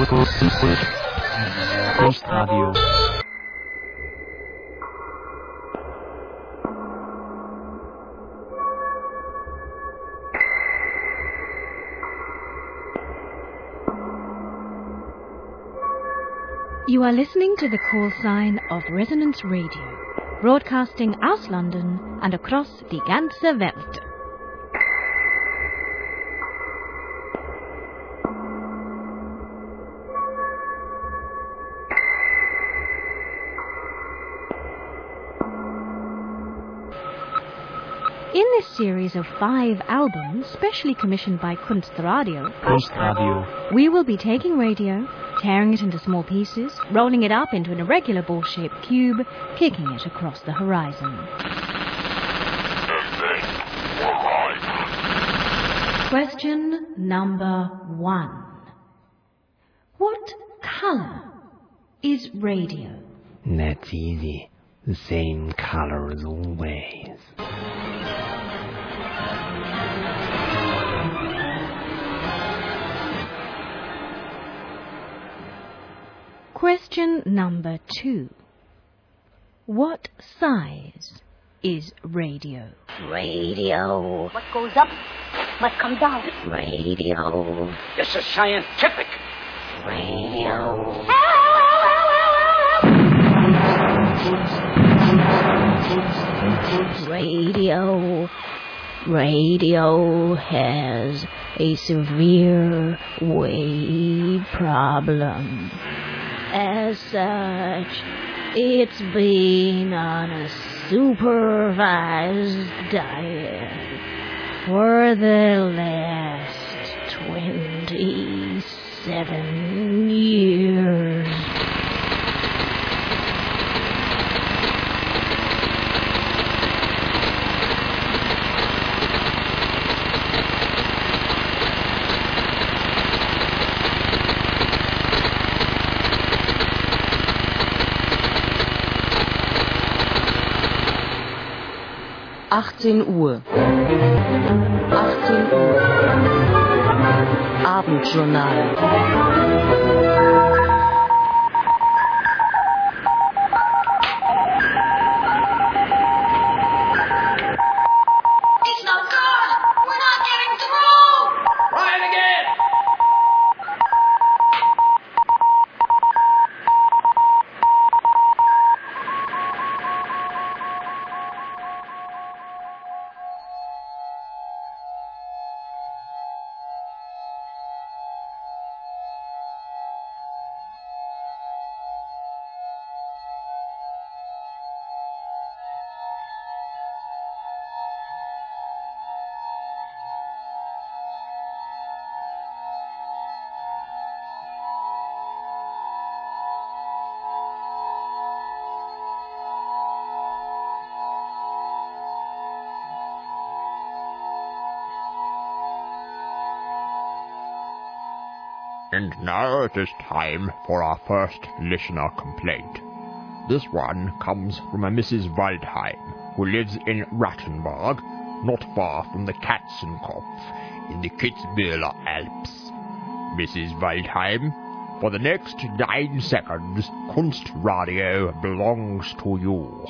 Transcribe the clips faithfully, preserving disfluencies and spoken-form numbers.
Kunstradio. You are listening to the call sign of Resonance Radio, broadcasting aus London and across die ganze Welt. In this series of five albums, specially commissioned by Kunstradio, Kunstradio. we will be taking radio, tearing it into small pieces, rolling it up into an irregular ball-shaped cube, kicking it across the horizon. Question number one. What color is radio? That's easy. The same color as always. Question number two. What size is radio? Radio. What goes up must come down. Radio. This is scientific. Radio. Radio. Radio has a severe wave problem. As such, it's been on a supervised diet for the last twenty-seven years. achtzehn Uhr. achtzehn Uhr. Abendjournal. It's not good. We're not getting through. Try it again. And now it is time for our first listener complaint. This one comes from a Missus Waldheim, who lives in Rattenberg, not far from the Katzenkopf, in the Kitzbühler Alps. Missus Waldheim, for the next nine seconds, Kunstradio belongs to you.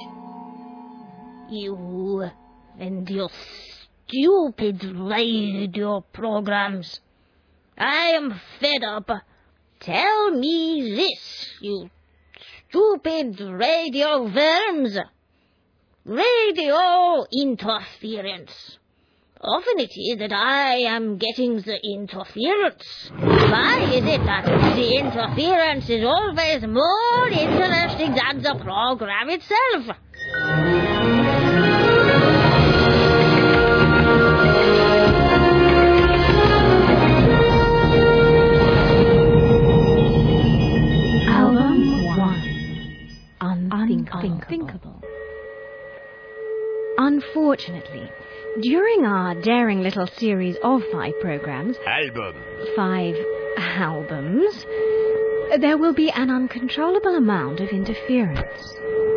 You and your stupid radio programs. I am fed up. Tell me this, you stupid radio worms. Radio interference. Often it is that I am getting the interference. Why is it that the interference is always more interesting than the program itself? Unthinkable. Unfortunately, during our daring little series of five programs, Albums. five albums, there will be an uncontrollable amount of interference.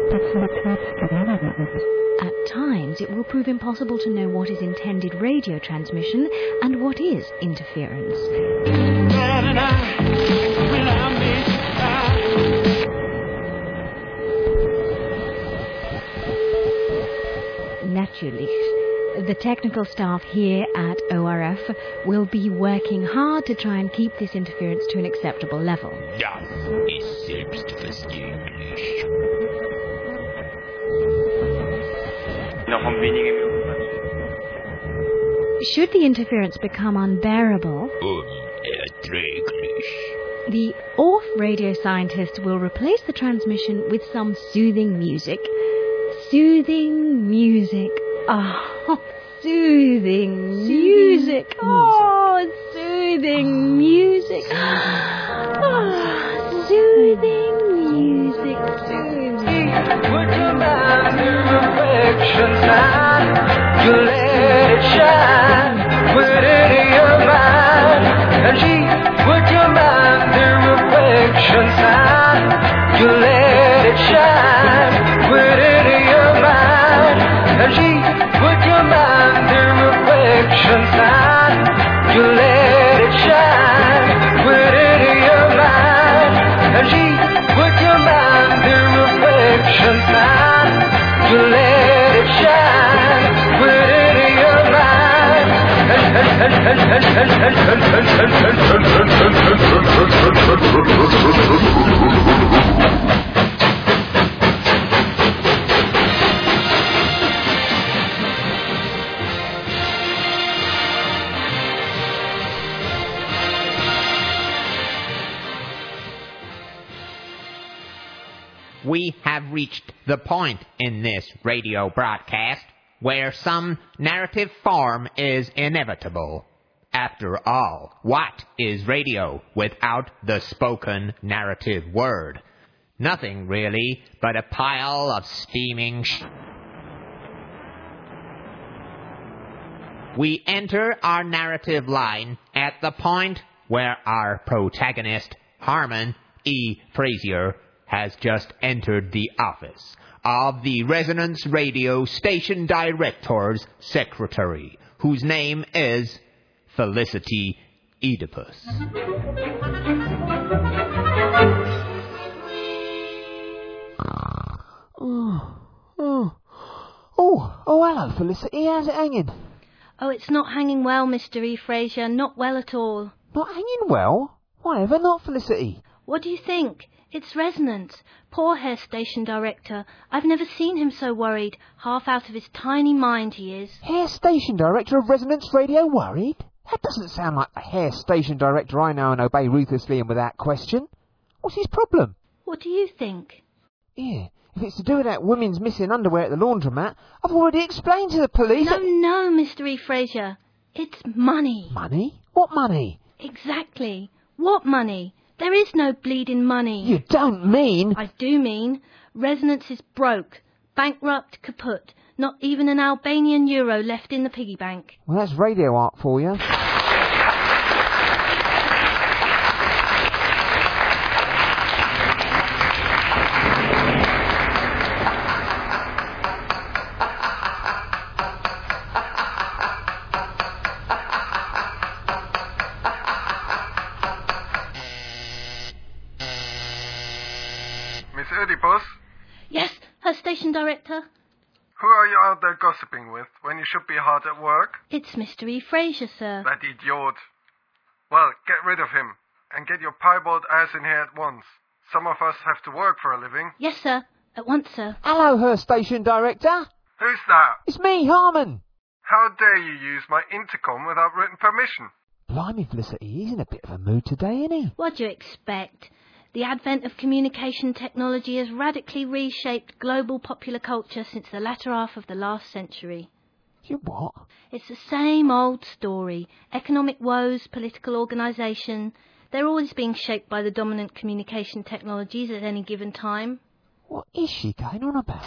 At times, it will prove impossible to know what is intended radio transmission and what is interference. technical staff here at O R F will be working hard to try and keep this interference to an acceptable level. Das ist selbstverständlich. Noch um wenige Minuten. Should the interference become unbearable, Unerträglich. the O R F radio scientists will replace the transmission with some soothing music. Soothing music. Oh, soothing music. Oh, soothing music. Oh, soothing music. Soothing. Would you mind the reflection sign? You let it shine. Put it in your mind. And she, would you mind the reflection sign? You let it shine. Put it in your mind. And she, would you mind the reflection sign? You let it shine. Put it in your mind. And she, would you mind the reflection sign? You let it shine. Put it in your mind. We have reached the point in this radio broadcast where some narrative form is inevitable. After all, what is radio without the spoken narrative word? Nothing really but a pile of steaming sh- We enter our narrative line at the point where our protagonist, Harmon E. Frazier, has just entered the office of the Resonance Radio Station Director's secretary, whose name is Felicity Oedipus. Oh, oh, oh, oh, hello, Felicity. How's it hanging? Oh, it's not hanging well, Mister E. Fraser. Not well at all. Not hanging well? Why ever not, Felicity? What do you think? It's Resonance. Poor hair station director. I've never seen him so worried. Half out of his tiny mind he is. Hair station director of Resonance Radio worried? That doesn't sound like the hair station director I know and obey ruthlessly and without question. What's his problem? What do you think? Yeah, if it's to do with that women's missing underwear at the laundromat, I've already explained to the police... No, no, Mister E. Fraser. It's money. Money? What money? Exactly. What money? There is no bleeding money. You don't mean... I do mean. Resonance is broke. Bankrupt, kaput. Not even an Albanian euro left in the piggy bank. Well, that's radio art for you. Miss Oedipus? Yes, her station director. Who are you out there gossiping with when you should be hard at work? It's Mister E. Fraser, sir. That idiot. Well, get rid of him and get your piebald ass in here at once. Some of us have to work for a living. Yes, sir. At once, sir. Hello, her station director. Who's that? It's me, Harmon. How dare you use my intercom without written permission? Blimey, Felicity, he's in a bit of a mood today, isn't he? What do you expect? The advent of communication technology has radically reshaped global popular culture since the latter half of the last century. You what? It's the same old story. Economic woes, political organisation. They're always being shaped by the dominant communication technologies at any given time. What is she going on about?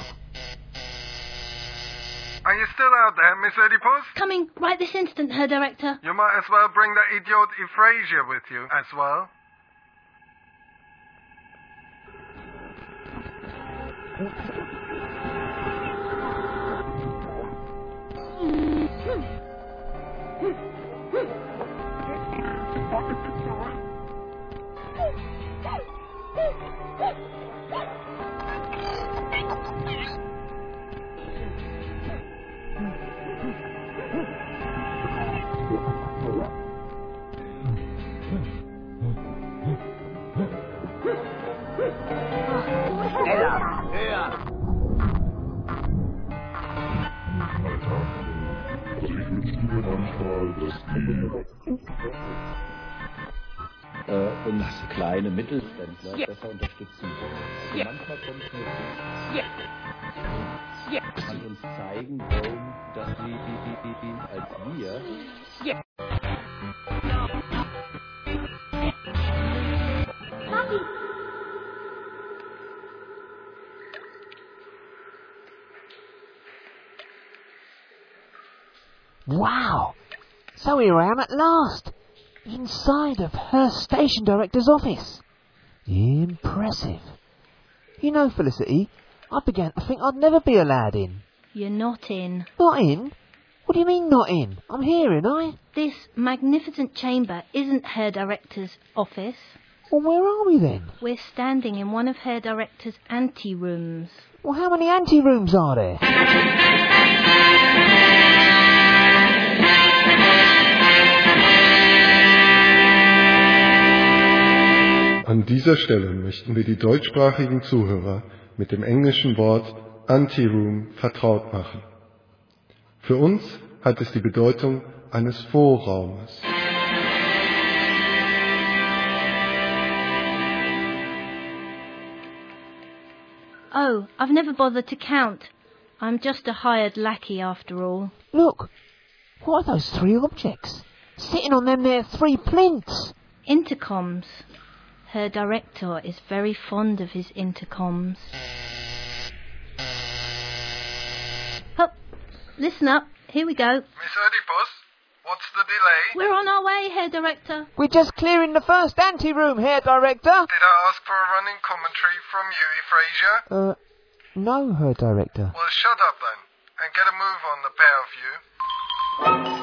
Are you still out there, Miss Oedipus? Coming right this instant, Herr Director. You might as well bring that idiot Euphrasia with you as well. Schneller, höher. Also ich wünschte mir manchmal, dass die äh, uns kleine Mittelständler ja. besser unterstützen. Also ja. manchmal kommt es mir ja. ja. an uns zeigen wollen, dass sie als wir ja. Wow! So here I am at last, inside of her station director's office. Impressive. You know, Felicity, I began to think I'd never be allowed in. You're not in. Not in? What do you mean not in? I'm here, ain't I? This magnificent chamber isn't her director's office. Well, where are we then? We're standing in one of her director's ante-rooms. Well, how many ante-rooms are there? An dieser Stelle möchten wir die deutschsprachigen Zuhörer mit dem englischen Wort Anteroom vertraut machen. Für uns hat es die Bedeutung eines Vorraumes. Oh, I've never bothered to count. I'm just a hired lackey after all. Look, what are those three objects? Sitting on them there three plinths. Intercoms. Her director is very fond of his intercoms. Hup, listen up. Here we go. Miss Oedipus, what's the delay? We're on our way, Herr Director. We're just clearing the first ante-room, Herr Director. Did I ask for a running commentary from you, Fraser? Uh, no, Herr Director. Well, shut up then, and get a move on, the pair of you.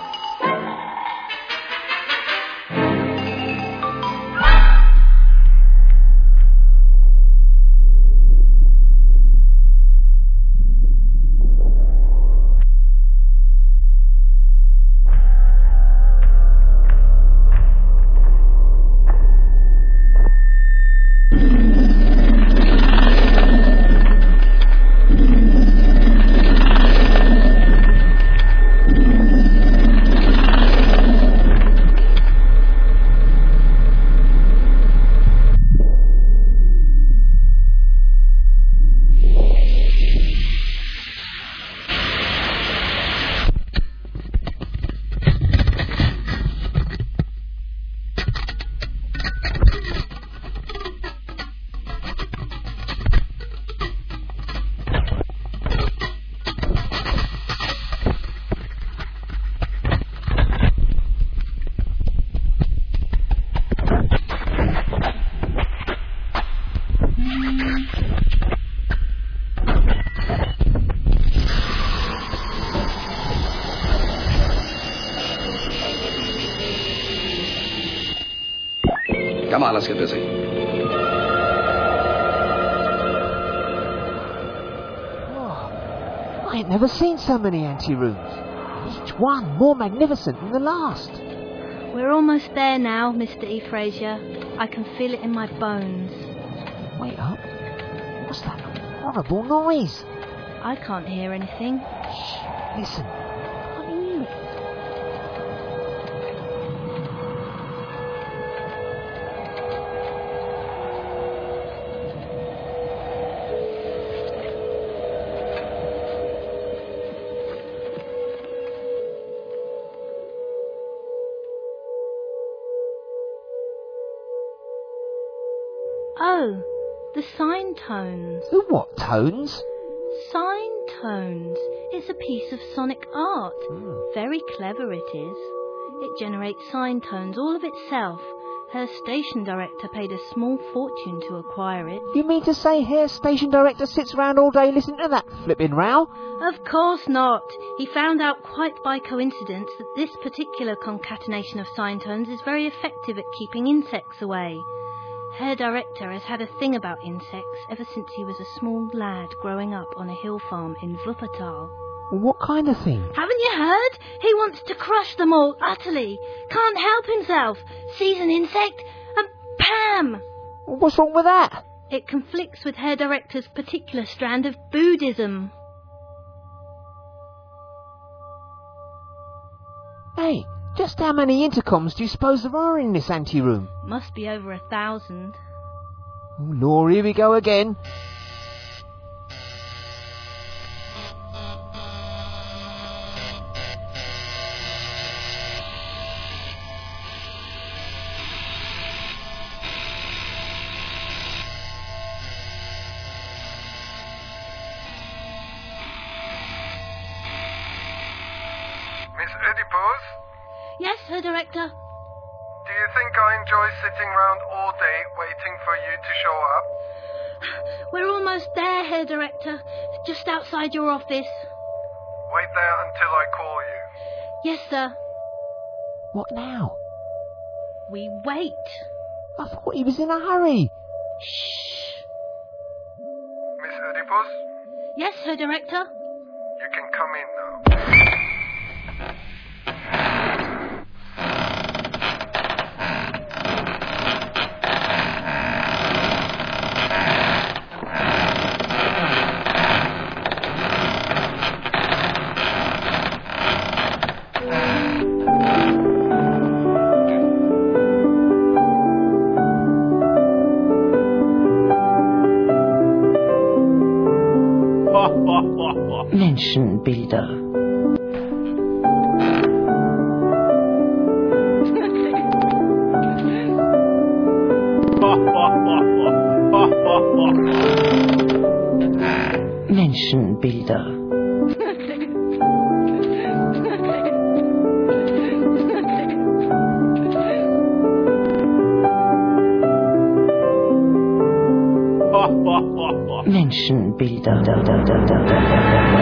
Come on, let's get busy. Oh, I ain't never seen so many ante-rooms. Each one more magnificent than the last. We're almost there now, Mister E. Fraser. I can feel it in my bones. Wait up. What's that horrible noise? I can't hear anything. Shh, listen. Can't you hear it? Oh, the sine tones. The what tones? Sine tones. It's a piece of sonic art. Mm. Very clever it is. It generates sine tones all of itself. Her station director paid a small fortune to acquire it. You mean to say her station director sits around all day listening to that flipping row? Of course not. He found out quite by coincidence that this particular concatenation of sine tones is very effective at keeping insects away. Her director has had a thing about insects ever since he was a small lad growing up on a hill farm in Wuppertal. What kind of thing? Haven't you heard? He wants to crush them all utterly. Can't help himself. Sees an insect and Pam! What's wrong with that? It conflicts with Herr Director's particular strand of Buddhism. Hey, just how many intercoms do you suppose there are in this anteroom? Must be over a thousand. Oh, Lord, here we go again. Miss Oedipus? Yes, Herr Director. Do you think I enjoy sitting round all day waiting for you to show up? We're almost there, Herr Director. Just outside your office. Wait there until I call you. Yes, sir. What now? We wait. I thought he was in a hurry. Shh. Miss Oedipus? Yes, Herr Director. You can come in now. Menschenbilder. Menschenbilder. Menschenbilder.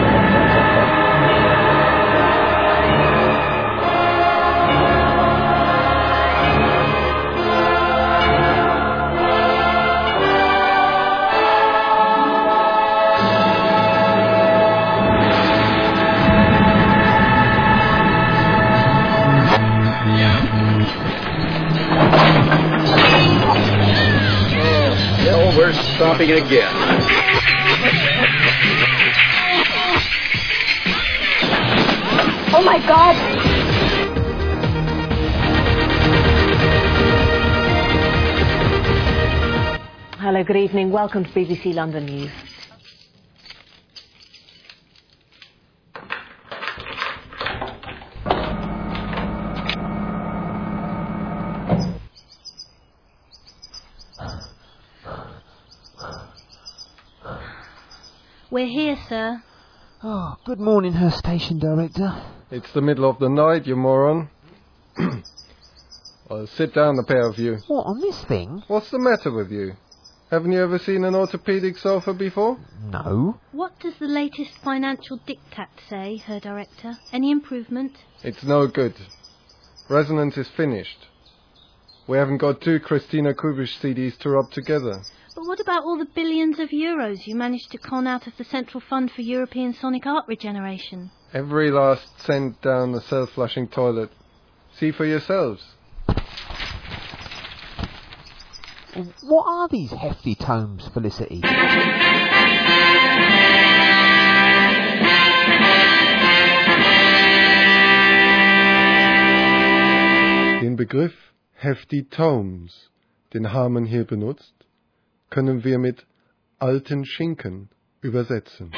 Well, we're stopping again. Oh my God! Hello, good evening. Welcome to B B C London News. We're here, sir. Oh, good morning, Herr Station Director. It's the middle of the night, you moron. Well, sit down, the pair of you. What, on this thing? What's the matter with you? Haven't you ever seen an orthopedic sofa before? No. What does the latest financial diktat say, Herr Director? Any improvement? It's no good. Resonance is finished. We haven't got two Christina Kubisch C Ds to rub together. But what about all the billions of euros you managed to con out of the Central Fund for European Sonic Art Regeneration? Every last cent down the self-flushing toilet. See for yourselves. What are these hefty tomes, Felicity? Den Begriff Hefty Tomes, den Hamann hier benutzt, können wir mit alten Schinken übersetzen.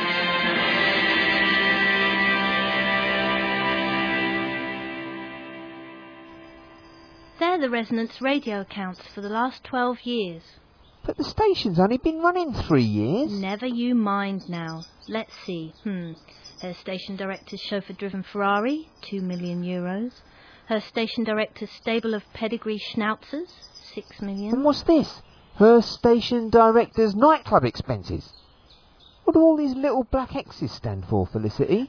They're the Resonance radio accounts for the last twelve years. But the station's only been running three years. Never you mind now. Let's see. Hmm. Her station director's chauffeur-driven Ferrari, two million euros. Her station director's stable of pedigree schnauzers, six million. And what's this? Her station director's nightclub expenses. What do all these little black X's stand for, Felicity?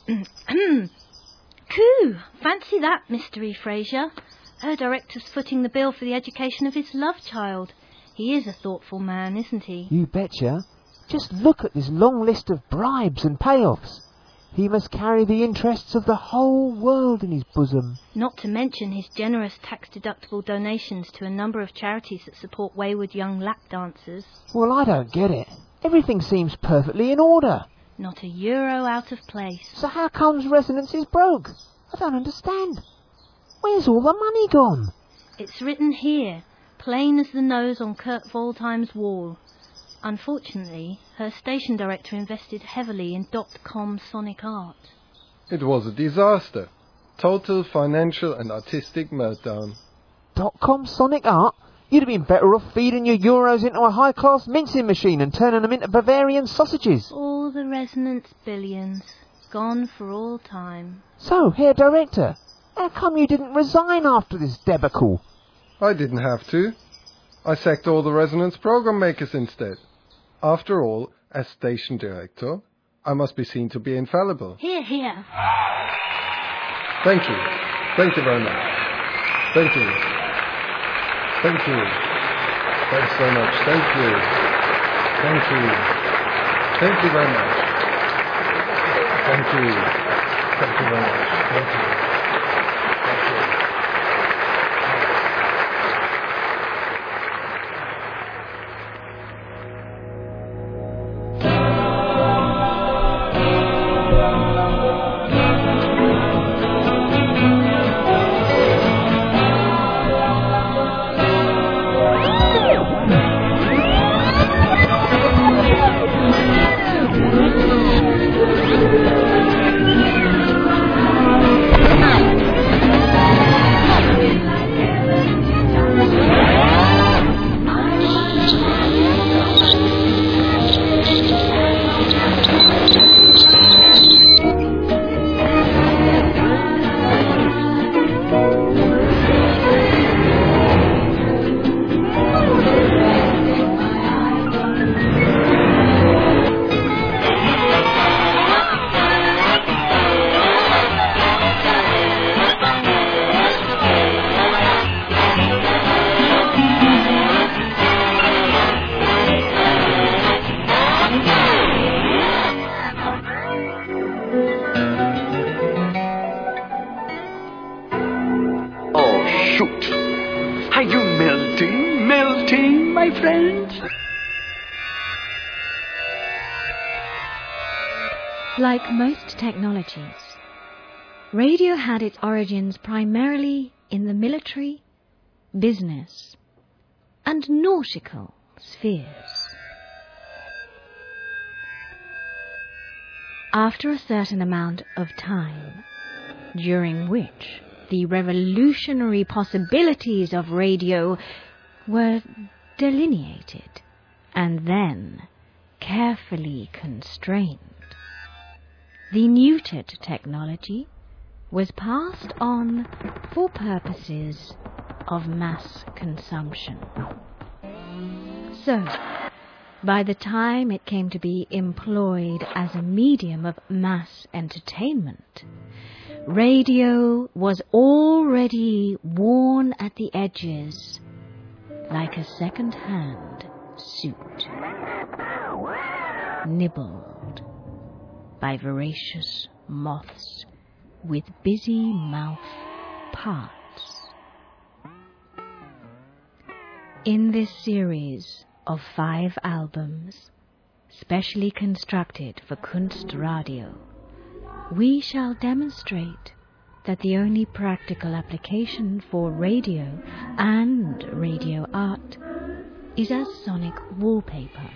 Coup! Fancy that, Mister E. Fraser. Her director's footing the bill for the education of his love child. He is a thoughtful man, isn't he? You betcha. Just look at this long list of bribes and payoffs. He must carry the interests of the whole world in his bosom. Not to mention his generous tax-deductible donations to a number of charities that support wayward young lap dancers. Well, I don't get it. Everything seems perfectly in order. Not a euro out of place. So how comes Resonance is broke? I don't understand. Where's all the money gone? It's written here, plain as the nose on Kurt Waldheim's wall. Unfortunately, her station director invested heavily in dot-com Sonic Art. It was a disaster. Total financial and artistic meltdown. Dot-com Sonic Art? You'd have been better off feeding your euros into a high-class mincing machine and turning them into Bavarian sausages. All the Resonance billions, gone for all time. So, Herr Director, how come you didn't resign after this debacle? I didn't have to. I sacked all the Resonance program makers instead. After all, as station director, I must be seen to be infallible. Here, here. Thank you. Thank you very much. Thank you. Thank you. Thanks so much. Thank you. Thank you. Thank you very much. Thank you. Thank you very much. Thank you. Thank you. Like most technologies, radio had its origins primarily in the military, business, and nautical spheres. After a certain amount of time, during which the revolutionary possibilities of radio were delineated and then carefully constrained, the neutered technology was passed on for purposes of mass consumption. So, by the time it came to be employed as a medium of mass entertainment, radio was already worn at the edges like a second-hand suit, nibbled by voracious moths with busy mouth parts. In this series of five albums, specially constructed for Kunstradio, we shall demonstrate that the only practical application for radio and radio art is as sonic wallpaper.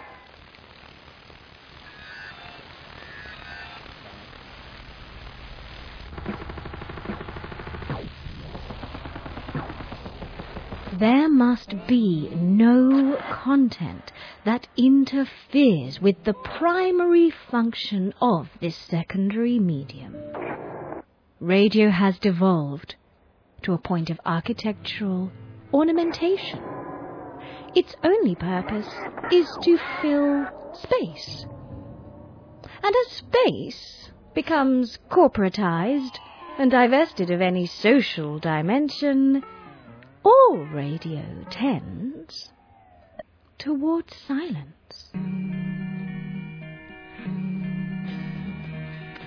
There must be no content that interferes with the primary function of this secondary medium. Radio has devolved to a point of architectural ornamentation. Its only purpose is to fill space. And as space becomes corporatized and divested of any social dimension, all radio tends towards silence.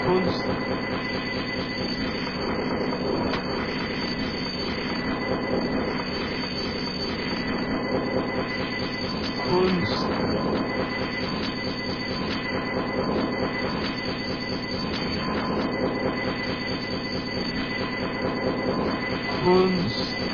Kunst. Kunst. Kunst.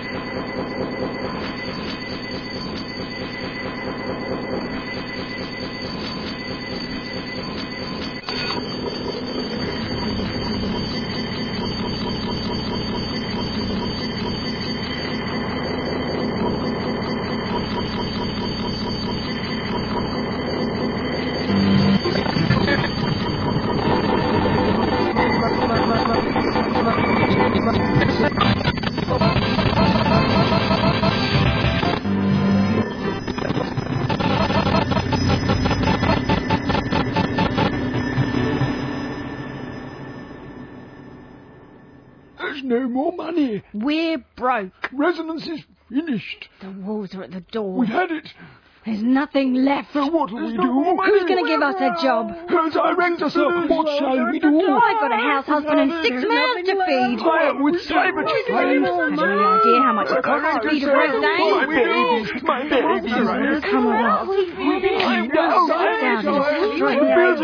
There's no more money. We're broke. Resonance is finished. The walls are at the door. We had it. There's nothing left. So what'll we do? Who's going to give us a job? Her director, sir. What shall we do? I've got a house husband and six mouths to feed. I am with Cyber Train. Have you any idea how much it costs to feed a birthday? My babies, my babies. Come on. I know. Sit down and destroy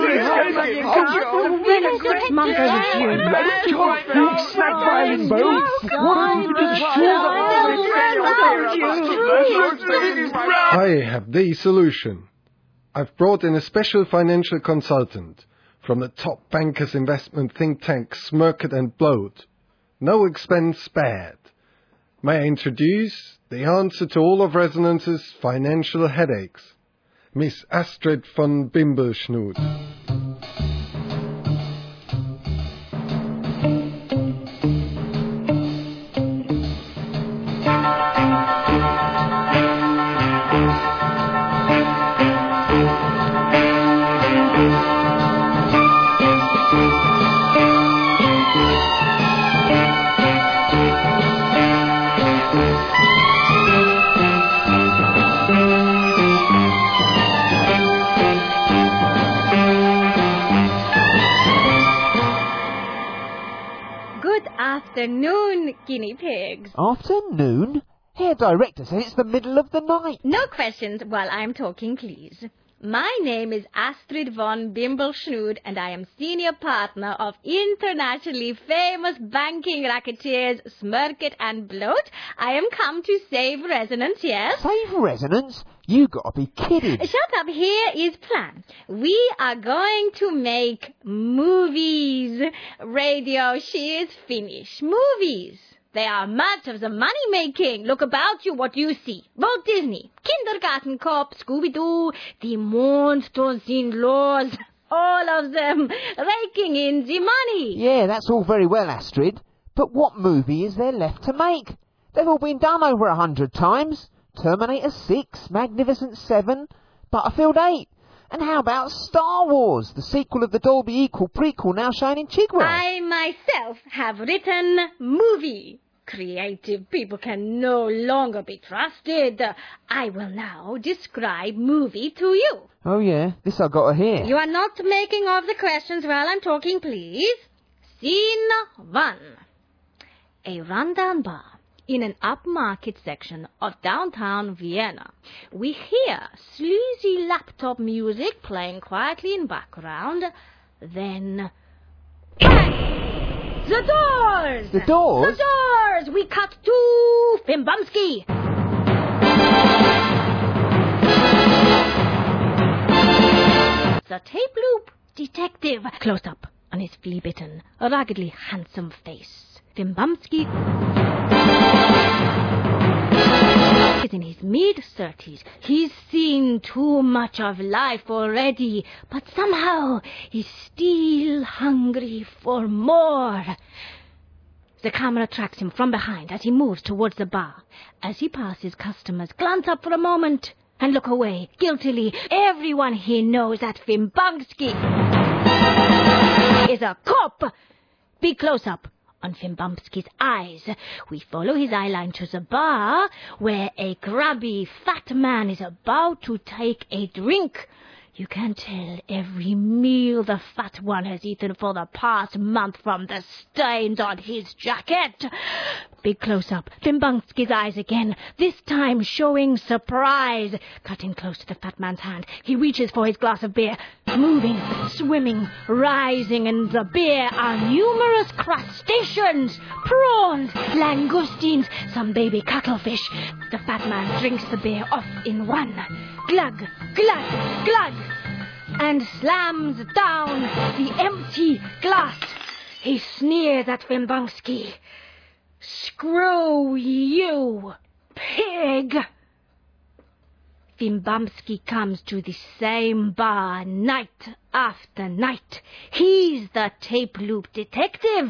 the Mum goes with you. Big snack violin bones. What are you to destroy? I have the solution. I've brought in a special financial consultant from the top bankers investment think tank Smirket and Bloat. No expense spared. May I introduce the answer to all of Resonance's financial headaches, Miss Astrid von Bimbelschnut. Afternoon, guinea pigs. Afternoon? Herr Director says it's the middle of the night. No questions while I'm talking, please. My name is Astrid von Bimbelschnut, and I am senior partner of internationally famous banking racketeers Smirket and Bloat. I am come to save Resonance, yes? Save Resonance? You gotta be kidding. Shut up. Here is plan. We are going to make movies. Radio, she is finished. Movies. They are much of the money-making. Look about you what you see. Walt Disney, Kindergarten Cop, Scooby-Doo, the monsters in laws. All of them raking in the money. Yeah, that's all very well, Astrid. But what movie is there left to make? They've all been done over a hundred times. Terminator six, Magnificent seven, Battlefield eight. And how about Star Wars, the sequel of the Dolby Equal prequel now shown in Chigwell? I myself have written movie. Creative people can no longer be trusted. I will now describe movie to you. Oh yeah, this I got to hear. You are not making of the questions while I'm talking, please. Scene one. A rundown bar in an upmarket section of downtown Vienna. We hear sleazy laptop music playing quietly in background. Then... bang! The doors! The doors? The doors! We cut to Fimbumsky. The tape loop. Detective. Close up on his flea-bitten, ruggedly handsome face. Fimbumsky is in his mid-thirties. He's seen too much of life already, but somehow he's still hungry for more. The camera tracks him from behind as he moves towards the bar. As he passes, customers glance up for a moment and look away guiltily. Everyone he knows that Fimbumsky is a cop. Big close-up on Fimbumsky's eyes. We follow his eyeline to the bar, where a grubby fat man is about to take a drink. You can tell every meal meal the fat one has eaten for the past month from the stains on his jacket. Big close-up. Fimbulski's eyes again, this time showing surprise. Cutting close to the fat man's hand, he reaches for his glass of beer. Moving, swimming, rising in the beer are numerous crustaceans, prawns, langoustines, some baby cuttlefish. The fat man drinks the beer off in one. Glug, glug, glug. And slams down the empty glass. He sneers at Fimbulski. Screw you, pig! Fimbulski comes to the same bar night after night. He's the tape loop detective.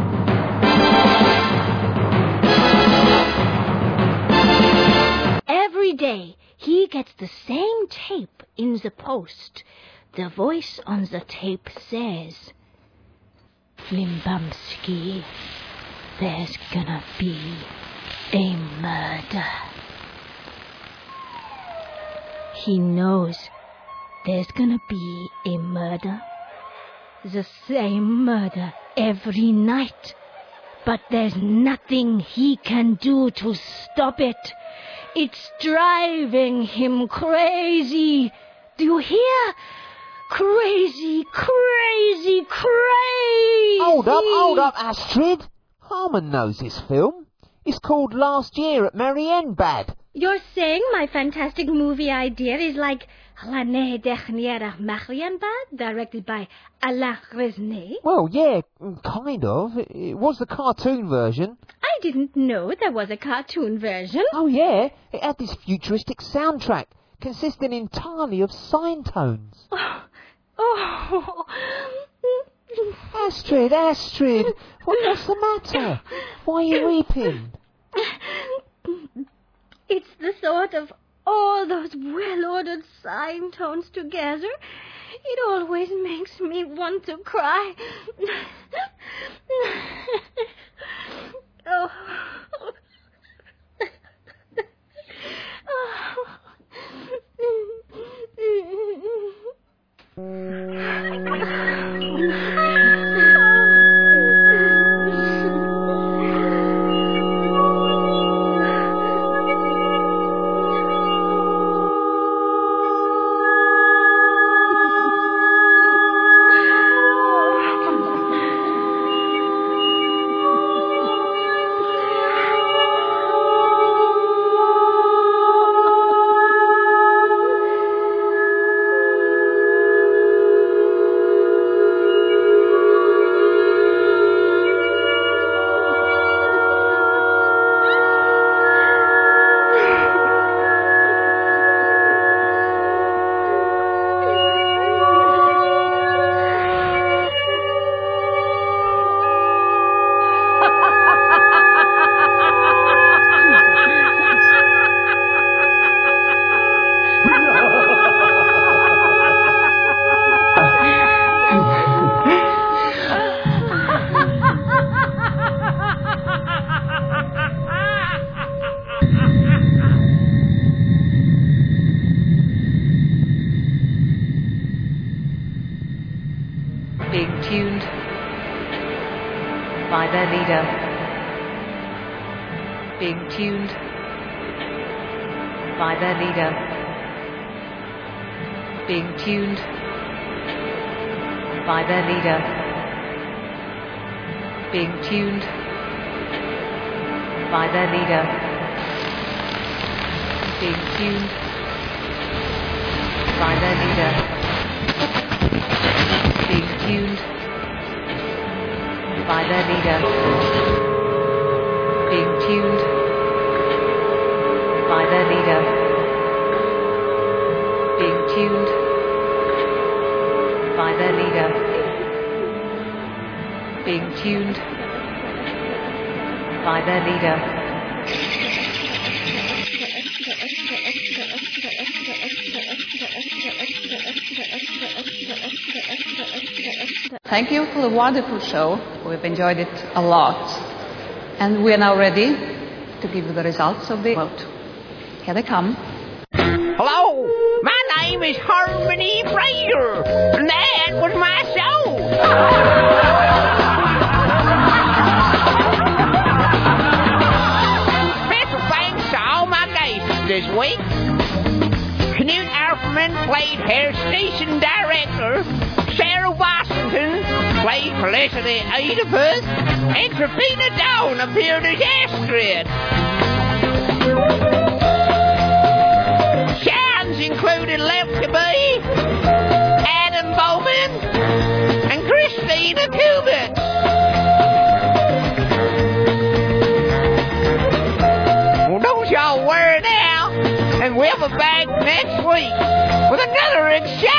Every day he gets the same tape in the post. The voice on the tape says, Fimbulski, there's gonna be a murder. He knows there's gonna be a murder. The same murder every night. But there's nothing he can do to stop it. It's driving him crazy. Do you hear? Crazy, crazy, crazy. Hold up, hold up, Astrid. Harmon knows this film. It's called Last Year at Marienbad. You're saying my fantastic movie idea is like L'année dernière à Marienbad, directed by Alain Resnais? Well, yeah, kind of. It was the cartoon version. I didn't know there was a cartoon version. Oh, yeah. It had this futuristic soundtrack consisting entirely of sine tones. Oh. oh. Astrid, Astrid, what, what's the matter? Why are you weeping? It's the thought of all those well-ordered sine tones together. It always makes me want to cry. oh. Being tuned by their leader. Being tuned by their leader. Being tuned by their leader. Being tuned by their leader. Being tuned by their leader. Being tuned by their leader. Being tuned by their leader. Being tuned by their leader. Being tuned by their leader. Thank you for the wonderful show. We've enjoyed it a lot. And we are now ready to give you the results of the vote. Here they come. Hello, my name is Harmony Fraser, and that was my Her station director, Sarah Washington, played Felicity Oedipus, and Trapina Dawn appeared as Astrid. Shines included Lefty B, Adam Bowman, and Christina Kubitz. Well, don't y'all worry now, and we'll be back next week with another exciting